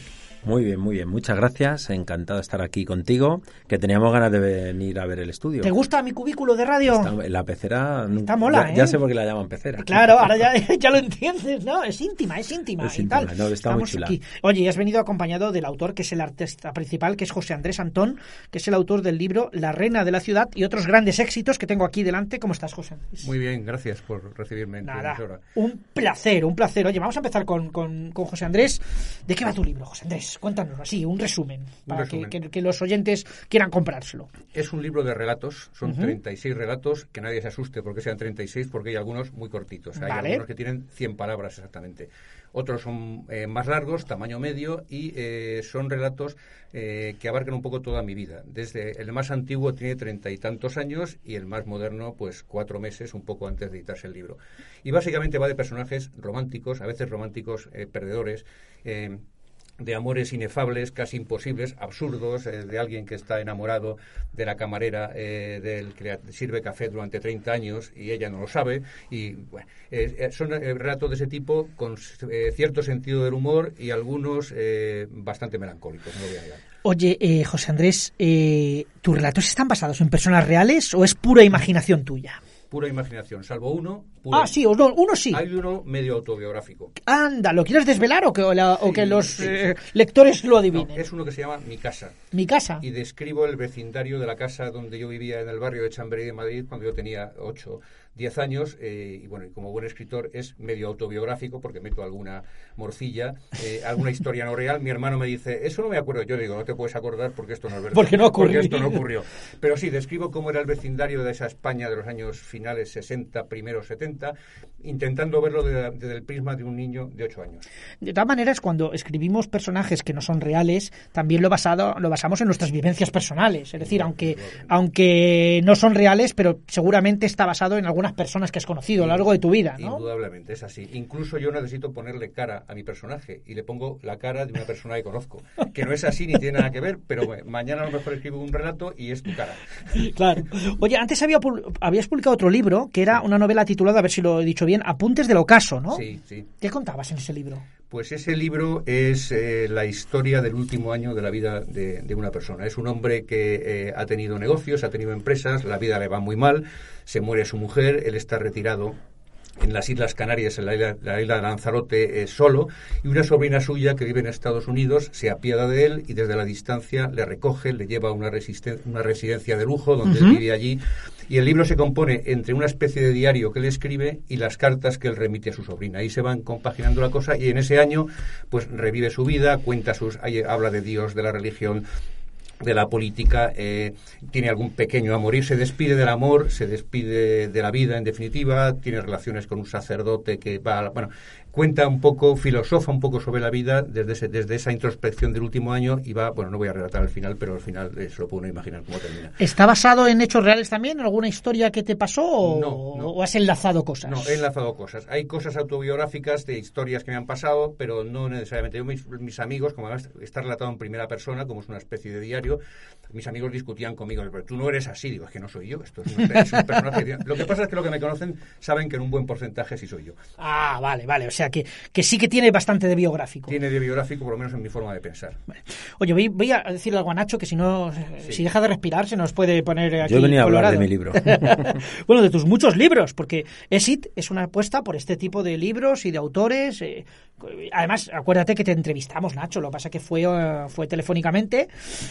Muy bien, muy bien. Muchas gracias. Encantado de estar aquí contigo, que teníamos ganas de venir a ver el estudio. ¿Te gusta mi cubículo de radio? Está, la pecera... Está mola, ya, ¿eh? ya sé por qué la llaman pecera. Claro, ahora ya, ya lo entiendes, ¿no? Es íntima, es íntima. Es y íntima, tal. no, está Estamos muy chula. Aquí. Oye, y has venido acompañado del autor, que es el artista principal, que es José Andrés Antón, que es el autor del libro La Reina de la Ciudad y otros grandes éxitos que tengo aquí delante. ¿Cómo estás, José Andrés? Muy bien, gracias por recibirme en tu Nada, emisora. un placer, un placer. Oye, vamos a empezar con, con, con José Andrés. ¿De qué va tu libro, José Andrés? Cuéntanos así, un resumen, para resumen. Que, que, que los oyentes quieran comprárselo. Es un libro de relatos, son Ujú. treinta y seis relatos, que nadie se asuste porque sean treinta y seis, porque hay algunos muy cortitos. Hay Vale. algunos que tienen cien palabras exactamente. Otros son eh, más largos, tamaño medio, y eh, son relatos eh, que abarcan un poco toda mi vida. Desde el más antiguo tiene treinta y tantos años y el más moderno, pues cuatro meses, un poco antes de editarse el libro. Y básicamente va de personajes románticos, a veces románticos eh, perdedores, eh, de amores inefables, casi imposibles, absurdos, eh, de alguien que está enamorado de la camarera eh, del que le sirve café durante treinta años y ella no lo sabe. Y bueno, eh, eh, son eh, relatos de ese tipo con eh, cierto sentido del humor y algunos eh, bastante melancólicos, no lo voy a negar. Oye, eh, José Andrés, eh, ¿tus relatos están basados en personas reales o es pura imaginación tuya? Pura imaginación, salvo uno. Pura... Ah, sí, o no, uno sí. Hay uno medio autobiográfico. Anda, ¿lo quieres desvelar o que, o la, Sí, o que los sí, eh, sí. lectores lo No, adivinen? es uno que se llama Mi casa. Mi casa. Y describo el vecindario de la casa donde yo vivía en el barrio de Chamberí de Madrid cuando yo tenía ocho, diez años. Eh, y bueno, y como buen escritor es medio autobiográfico porque meto alguna morcilla, eh, alguna historia no real. Mi hermano me dice, eso no me acuerdo. Yo digo, no te puedes acordar porque esto no es verdad. Porque no ocurrió. Porque esto no ocurrió. Pero sí, describo cómo era el vecindario de esa España de los años finales sesenta, primeros setenta, intentando verlo de- desde el prisma de un niño de ocho años. De todas maneras, cuando escribimos personajes que no son reales, también lo basado lo basamos en nuestras vivencias personales. Es decir, aunque aunque no son reales, pero seguramente está basado en algunas personas que has conocido a lo largo de tu vida, ¿no? Indudablemente, es así. Incluso yo necesito ponerle cara a mi personaje y le pongo la cara de una persona que conozco, que no es así ni tiene nada que ver, pero bueno, mañana a lo mejor escribo un relato y es tu cara. Claro. Oye, antes había, pul- habías publicado otro libro, que era una novela titulada, a ver si lo he dicho bien, Apuntes del Ocaso, ¿no? Sí, sí. ¿Qué contabas en ese libro? Pues ese libro es eh, la historia del último año de la vida de, de una persona. Es un hombre que eh, ha tenido negocios, ha tenido empresas, la vida le va muy mal, se muere su mujer, él está retirado en las Islas Canarias, en la isla, la isla de Lanzarote, eh, solo, y una sobrina suya que vive en Estados Unidos se apiada de él y desde la distancia le recoge, le lleva a una, resisten- una residencia de lujo donde Ujú. él vive allí, y el libro se compone entre una especie de diario que él escribe y las cartas que él remite a su sobrina. Ahí se van compaginando la cosa y en ese año pues revive su vida, cuenta sus, ahí habla de Dios, de la religión, de la política, eh, tiene algún pequeño amor y se despide del amor, se despide de la vida en definitiva, tiene relaciones con un sacerdote que va, a la- bueno, cuenta un poco, filosofa un poco sobre la vida desde ese, desde esa introspección del último año y va, bueno, no voy a relatar al final, pero al final eh, se lo puedo imaginar cómo termina. ¿Está basado en hechos reales también? ¿En alguna historia que te pasó o, No, no. o has enlazado cosas? No, he enlazado cosas. Hay cosas autobiográficas de historias que me han pasado, pero no necesariamente. Yo, mis, mis amigos, como además está relatado en primera persona, como es una especie de diario, mis amigos discutían conmigo, pero tú no eres así. Digo, es que no soy yo, esto es un, es un personaje. Lo que pasa es que los que me conocen saben que en un buen porcentaje sí soy yo. Ah, vale, vale. O sea, que, que sí que tiene bastante de biográfico. Tiene de biográfico, por lo menos en mi forma de pensar. Oye, voy, voy a decirle algo a Nacho que si no, Sí. si deja de respirar se nos puede poner aquí Yo venía a hablar colorado. de mi libro. Bueno, de tus muchos libros, porque Exit es una apuesta por este tipo de libros y de autores. eh, además, acuérdate que te entrevistamos, Nacho, lo que pasa que fue, eh, fue telefónicamente.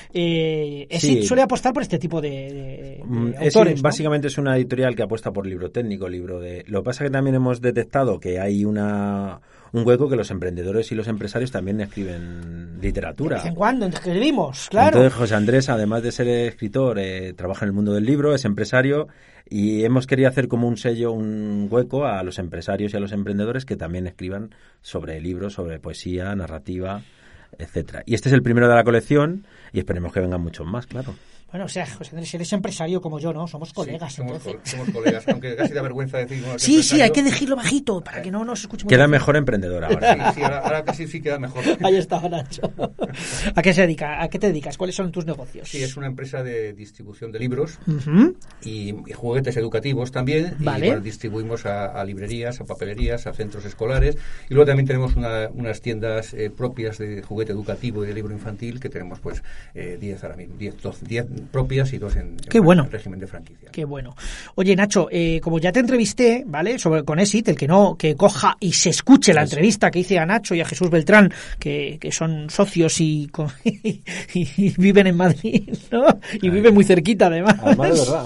Eh, Exit Sí. suele apostar por este tipo de, de- de Mm, es autores, un- ¿no? Básicamente es una editorial que apuesta por libro técnico, libro de... Lo que pasa es que también hemos detectado que hay una un hueco que los emprendedores y los empresarios también escriben De literatura. vez en cuando escribimos, claro. Entonces José Andrés, además de ser escritor, eh, trabaja en el mundo del libro, es empresario y hemos querido hacer como un sello, un hueco a los empresarios y a los emprendedores que también escriban sobre libros, sobre poesía, narrativa, etcétera. Y este es el primero de la colección y esperemos que vengan muchos más, claro. Bueno, o sea, José Andrés, eres empresario como yo, ¿no? Somos colegas, sí, somos, entonces. Co- somos colegas, aunque casi da vergüenza decir... Bueno, sí, sí, hay que decirlo bajito para que no nos escuche mucho. Queda mejor emprendedor ahora. Sí, sí, ahora, ahora casi sí queda mejor. Ahí está, Nacho. ¿A qué se dedica? ¿A qué te dedicas? ¿Cuáles son tus negocios? Sí, es una empresa de distribución de libros uh-huh. y, y juguetes educativos también. Vale. Y bueno, distribuimos a, a librerías, a papelerías, a centros escolares. Y luego también tenemos una, unas tiendas eh, propias de juguete educativo y de libro infantil, que tenemos pues eh, diez ahora mismo, diez, doce, diez propias y dos en, Qué en bueno. régimen de franquicia. Qué bueno. Oye, Nacho, eh, como ya te entrevisté, ¿vale? Sobre con Exit, el que no, que coja y se escuche la entrevista que hice a Nacho y a Jesús Beltrán, que, que son socios y, con, y, y viven en Madrid, ¿no? Y Ay, viven muy cerquita, además. Además, de verdad.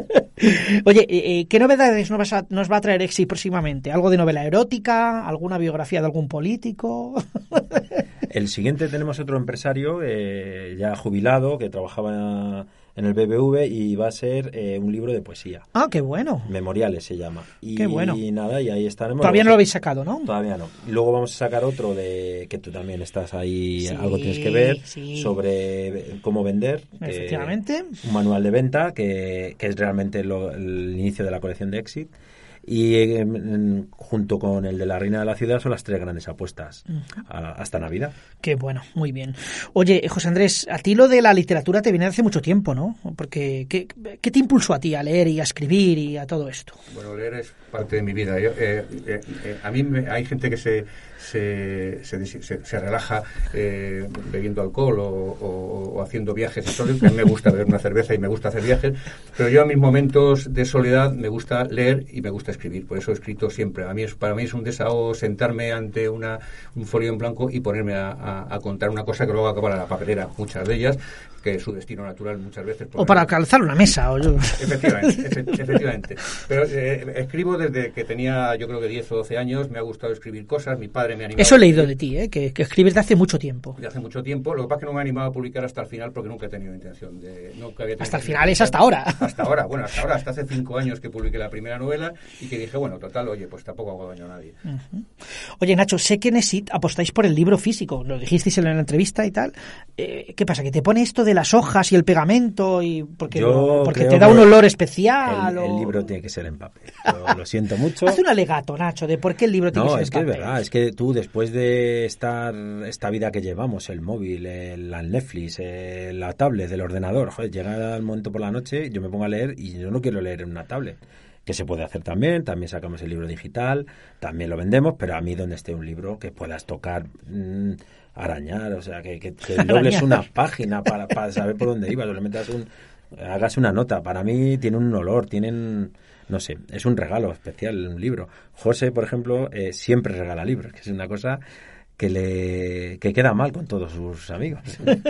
Oye, eh, ¿qué novedades nos, vas a, nos va a traer Exit próximamente? ¿Algo de novela erótica? ¿Alguna biografía de algún político? El siguiente tenemos otro empresario eh, ya jubilado que trabajaba en el B B V y va a ser eh, un libro de poesía. Ah, qué bueno. Memoriales se llama. Y, qué bueno. Y nada, y ahí estaremos. Todavía no lo habéis sacado, ¿no? Todavía no. Y luego vamos a sacar otro de que tú también estás ahí, sí, algo tienes que ver, sí. sobre cómo vender. Efectivamente. Que, un manual de venta que, que es realmente lo, el inicio de la colección de Exit. Y eh, junto con el de la Reina de la Ciudad son las tres grandes apuestas uh-huh. a, hasta Navidad. Qué bueno, muy bien. Oye, José Andrés, a ti lo de la literatura te viene hace mucho tiempo, ¿no? Porque ¿qué, qué te impulsó a ti a leer y a escribir y a todo esto? Bueno, leer es parte de mi vida. Yo, eh, eh, eh, a mí me, hay gente que se se, se, se, se relaja eh, bebiendo alcohol o, o, o haciendo viajes y todo. A mí me gusta beber una cerveza y me gusta hacer viajes, pero yo a mis momentos de soledad me gusta leer y me gusta escribir. Por eso he escrito siempre. A mí es, para mí es un desahogo sentarme ante una, un folio en blanco y ponerme a, a, a contar una cosa que luego acaba en la papelera, muchas de ellas, que es su destino natural muchas veces. O para calzar una mesa. O yo... Efectivamente, efe, efectivamente. Pero eh, escribo desde que tenía, yo creo que diez o doce años, me ha gustado escribir cosas, mi padre me ha animado. Eso he leído de ti, ¿eh? que, que escribes de hace mucho tiempo. De hace mucho tiempo, lo que pasa es que no me he animado a publicar hasta el final porque nunca he tenido intención de... Nunca había tenido hasta el final es hasta ahora. Hasta ahora, bueno, hasta ahora, hasta hace cinco años que publiqué la primera novela y que dije, bueno, total, oye, pues tampoco hago daño a nadie. Uh-huh. Oye, Nacho, sé que en Exit apostáis por el libro físico, lo dijisteis en la entrevista y tal. Eh, ¿Qué pasa? ¿Que te pone esto de las hojas y el pegamento y porque, Yo porque te da un olor especial? El, o... el libro tiene que ser en papel. Yo lo siento mucho. Haz un alegato, Nacho, de por qué el libro tiene no, que ser es en que papel. es verdad, es que tú después de estar esta vida que llevamos, el móvil, el, el Netflix, el, la tablet, el ordenador, joder, llega el momento por la noche, yo me pongo a leer y yo no quiero leer en una tablet. Que se puede hacer también, también sacamos el libro digital, también lo vendemos, pero a mí donde esté un libro que puedas tocar, mmm, arañar, o sea, que, que, que dobles una página para, para saber por dónde ibas, o le metas un, hagas una nota. Para mí tiene un olor, tienen, no sé, es un regalo especial un libro. José, por ejemplo, eh, siempre regala libros, que es una cosa que le que queda mal con todos sus amigos.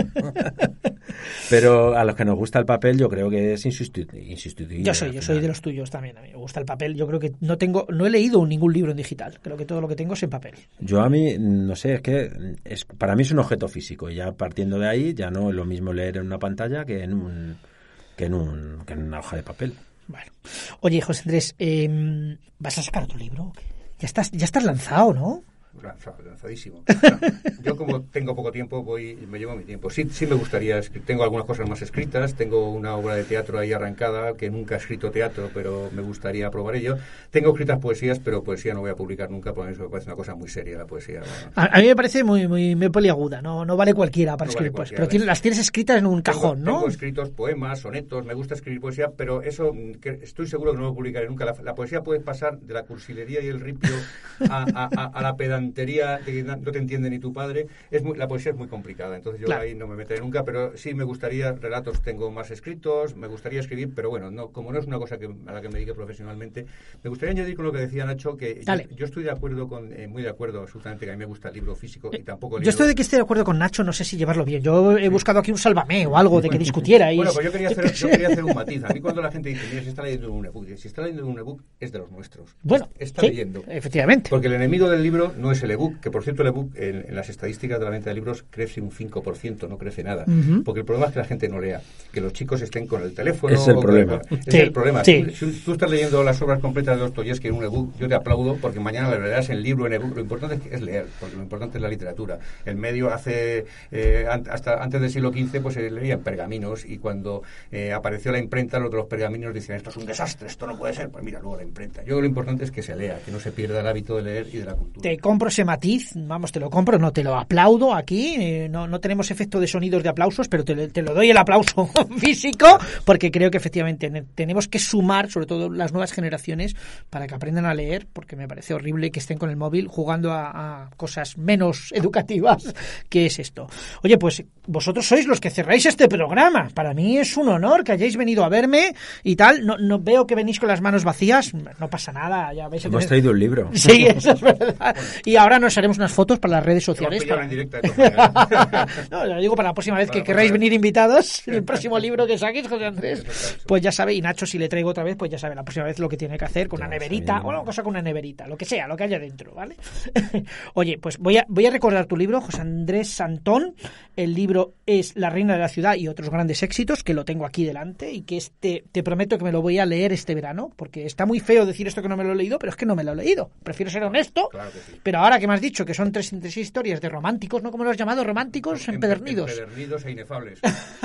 Pero a los que nos gusta el papel yo creo que es insustituible. Yo soy, yo soy de los tuyos también. A mí me gusta el papel. Yo creo que no tengo, no he leído ningún libro en digital. Creo que todo lo que tengo es en papel. Yo a mí, no sé, es que es, para mí es un objeto físico. Y ya partiendo de ahí, ya no es lo mismo leer en una pantalla que en un que en un que en una hoja de papel. Bueno, oye, José Andrés, eh, ¿vas a sacar otro libro? Ya estás, ya estás lanzado, ¿no? Lanzado, lanzadísimo. No, yo como tengo poco tiempo voy me llevo mi tiempo. Sí, sí me gustaría, tengo algunas cosas más escritas, tengo una obra de teatro ahí arrancada que nunca he escrito teatro, pero me gustaría probar ello. Tengo escritas poesías, pero poesía no voy a publicar nunca porque eso me parece una cosa muy seria la poesía. Bueno. A, a mí me parece muy muy, muy poliaguda, no no vale cualquiera para no escribir vale pues, cualquiera, pero tiene, las tienes escritas en un tengo, cajón, ¿no? Tengo escritos poemas, sonetos, me gusta escribir poesía, pero eso que estoy seguro que no lo publicaré nunca. La, la poesía puede pasar de la cursilería y el ripio a, a, a, a la pedantería de no te entiende ni tu padre. Es muy, la poesía es muy complicada, entonces yo claro. ahí no me meteré nunca, pero sí me gustaría, relatos tengo más escritos, me gustaría escribir, pero bueno, no como no es una cosa que, a la que me dedique profesionalmente, me gustaría añadir con lo que decía Nacho, que yo, yo estoy de acuerdo, con eh, muy de acuerdo absolutamente, que a mí me gusta el libro físico y tampoco el Yo libro... estoy de que esté de acuerdo con Nacho, no sé si llevarlo bien. Yo he buscado aquí un sálvame o algo de que discutierais. Bueno, pues yo quería, hacer, yo quería hacer un matiz. A mí cuando la gente dice, mira, si está leyendo un ebook, si está leyendo un ebook es de los nuestros. Bueno, está sí, leyendo. Efectivamente. Porque el enemigo del libro no es el ebook, que por cierto el ebook en, en las estadísticas de la venta venta de libros crece un cinco por ciento, no crece nada. Uh-huh. Porque el problema es que la gente no lea, que los chicos estén con el teléfono. Es el problema. Con, es sí, el problema. Sí. Si, si tú estás leyendo las obras completas de Dostoyevski en un ebook, yo te aplaudo porque mañana le leerás el libro en ebook. Lo importante es, que es leer, porque lo importante es la literatura. El medio hace, eh, hasta antes del siglo quince, pues se leían pergaminos, y cuando eh, apareció la imprenta, los de los pergaminos decían, esto es un desastre, esto no puede ser. Pues mira, luego la imprenta. Yo creo que lo importante es que se lea, que no se pierda el hábito de leer y de la cultura. Te compro ese matiz, vamos, te lo compro, no te lo aplaudo aquí, eh, no, no tenemos efecto de sonidos de aplausos, pero te, te lo doy el aplauso físico, porque creo que efectivamente tenemos que sumar, sobre todo las nuevas generaciones, para que aprendan a leer, porque me parece horrible que estén con el móvil jugando a, a cosas menos educativas, que es esto. Oye, pues vosotros sois los que cerráis este programa. Para mí es un honor que hayáis venido a verme y tal. No, no veo que venís con las manos vacías, no pasa nada. Ya veis. Hemos traído un libro. Sí, eso es verdad. Y ahora nos haremos unas fotos para las redes sociales. Para... En directo, de no, lo digo para la próxima vez para que querráis venir invitados en el próximo libro que saquéis, José Andrés. Pues ya sabe, y Nacho, si le traigo otra vez, pues ya sabe la próxima vez lo que tiene que hacer con ya, una neverita o una cosa con una neverita, lo que sea, lo que haya dentro, ¿vale? Oye, pues voy a, voy a recordar tu libro, José Andrés Santón. El libro es La reina de la ciudad y otros grandes éxitos, que lo tengo aquí delante y que este, te prometo que me lo voy a leer este verano, porque está muy feo decir esto que no me lo he leído, pero es que no me lo he leído. Prefiero ser honesto, claro que sí. Pero ahora que me has dicho que son tres, tres historias de románticos, ¿no? ¿Cómo los has llamado? Románticos em, empedernidos. Empedernidos e inefables.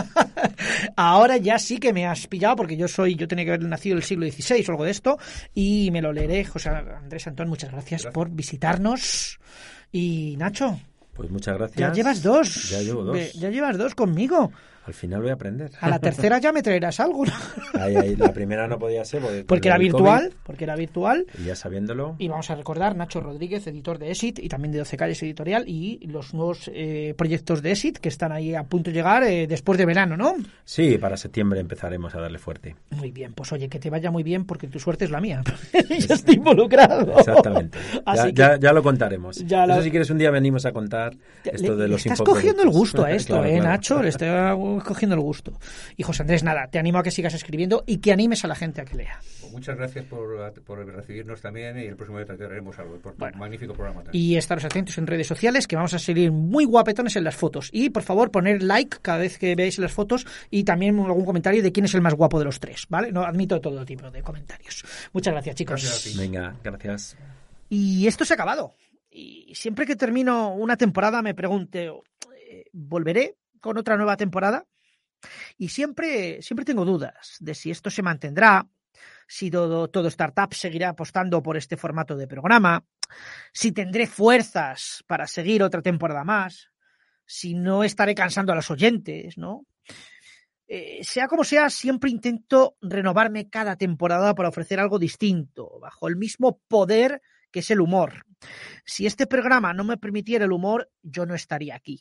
Ahora ya sí que me has pillado, porque yo soy, yo tenía que haber nacido en el siglo dieciséis o algo de esto, y me lo leeré. José Andrés Santón, muchas gracias, gracias. por visitarnos. Y Nacho, pues muchas gracias. Ya llevas dos. Ya llevo dos. Ya llevas dos conmigo. Al final voy a aprender. A la tercera ya me traerás algo, ¿no? Ahí, ahí, la primera no podía ser. Porque, porque era virtual, COVID, porque era virtual. Y ya sabiéndolo. Y vamos a recordar, Nacho Rodríguez, editor de Exit y también de doce calles editorial, y los nuevos eh, proyectos de Exit que están ahí a punto de llegar eh, después de verano, ¿no? Sí, para septiembre empezaremos a darle fuerte. Muy bien, pues oye, que te vaya muy bien, porque tu suerte es la mía. Ya estoy involucrado. Exactamente. Ya, que, ya, ya lo contaremos. Ya no lo... sé si quieres un día venimos a contar esto le, de los le estás cogiendo el gusto a esto, claro, eh, claro. Nacho, le estoy cogiendo el gusto. Y José Andrés, nada, te animo a que sigas escribiendo y que animes a la gente a que lea. Pues muchas gracias por, por recibirnos también, y el próximo día traeremos algo por tu bueno, magnífico programa también. Y estaros atentos en redes sociales, que vamos a salir muy guapetones en las fotos. Y por favor, poner like cada vez que veáis las fotos, y también algún comentario de quién es el más guapo de los tres, ¿vale? No admito todo tipo de comentarios. Muchas gracias, chicos. Gracias a ti. Venga, gracias. Y esto se ha acabado. Y siempre que termino una temporada me pregunto, ¿volveré con otra nueva temporada? Y siempre, siempre tengo dudas de si esto se mantendrá, si todo, todo startup seguirá apostando por este formato de programa, si tendré fuerzas para seguir otra temporada más, si no estaré cansando a los oyentes, ¿no? Eh, sea como sea, siempre intento renovarme cada temporada para ofrecer algo distinto, bajo el mismo poder que es el humor. Si este programa no me permitiera el humor, yo no estaría aquí.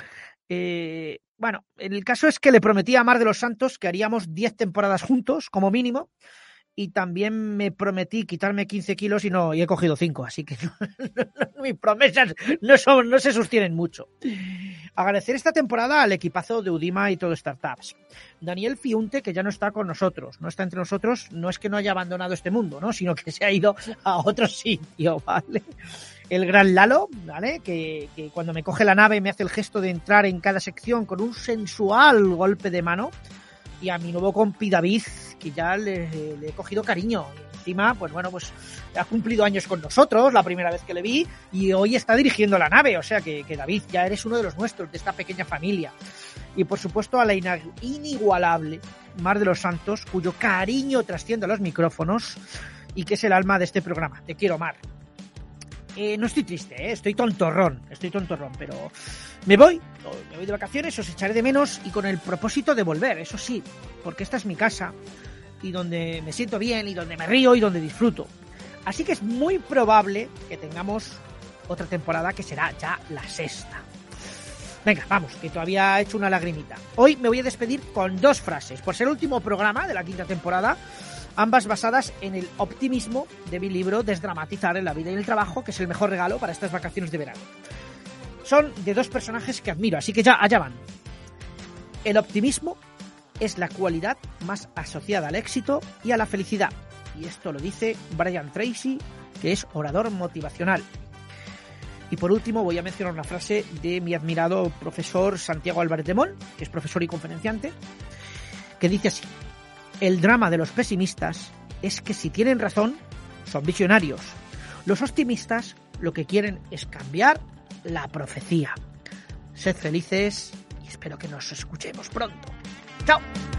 Eh, bueno, el caso es que le prometí a Mar de los Santos que haríamos diez temporadas juntos, como mínimo, y también me prometí quitarme quince kilos y no, y he cogido cinco, así que no, no, no, mis promesas no, son, no se sostienen mucho. Agradecer esta temporada al equipazo de Udima y Todo Startups. Daniel Fiunte, que ya no está con nosotros, no está entre nosotros, no es que no haya abandonado este mundo, ¿no? Sino que se ha ido a otro sitio, ¿vale? El gran Lalo, ¿vale? Que, que cuando me coge la nave me hace el gesto de entrar en cada sección con un sensual golpe de mano. Y a mi nuevo compi David, que ya le, le he cogido cariño. Y encima, pues bueno, pues ha cumplido años con nosotros, la primera vez que le vi, y hoy está dirigiendo la nave. O sea que, que David, ya eres uno de los nuestros, de esta pequeña familia. Y por supuesto a la inigualable Mar de los Santos, cuyo cariño trasciende a los micrófonos y que es el alma de este programa. Te quiero, Mar. Eh, no estoy triste, ¿eh? Estoy tontorrón, estoy tontorrón, pero me voy, me voy de vacaciones, os echaré de menos y con el propósito de volver, eso sí, porque esta es mi casa y donde me siento bien y donde me río y donde disfruto. Así que es muy probable que tengamos otra temporada que será ya la sexta. Venga, vamos, que todavía he hecho una lagrimita. Hoy me voy a despedir con dos frases, por ser el último programa de la quinta temporada, ambas basadas en el optimismo de mi libro Desdramatizar en la vida y el trabajo, que es el mejor regalo para estas vacaciones de verano. Son de dos personajes que admiro, así que ya allá van. El optimismo es la cualidad más asociada al éxito y a la felicidad. Y esto lo dice Brian Tracy, que es orador motivacional. Y por último voy a mencionar una frase de mi admirado profesor Santiago Álvarez de Mon, que es profesor y conferenciante, que dice así: el drama de los pesimistas es que si tienen razón, son visionarios. Los optimistas lo que quieren es cambiar la profecía. Sed felices y espero que nos escuchemos pronto. ¡Chao!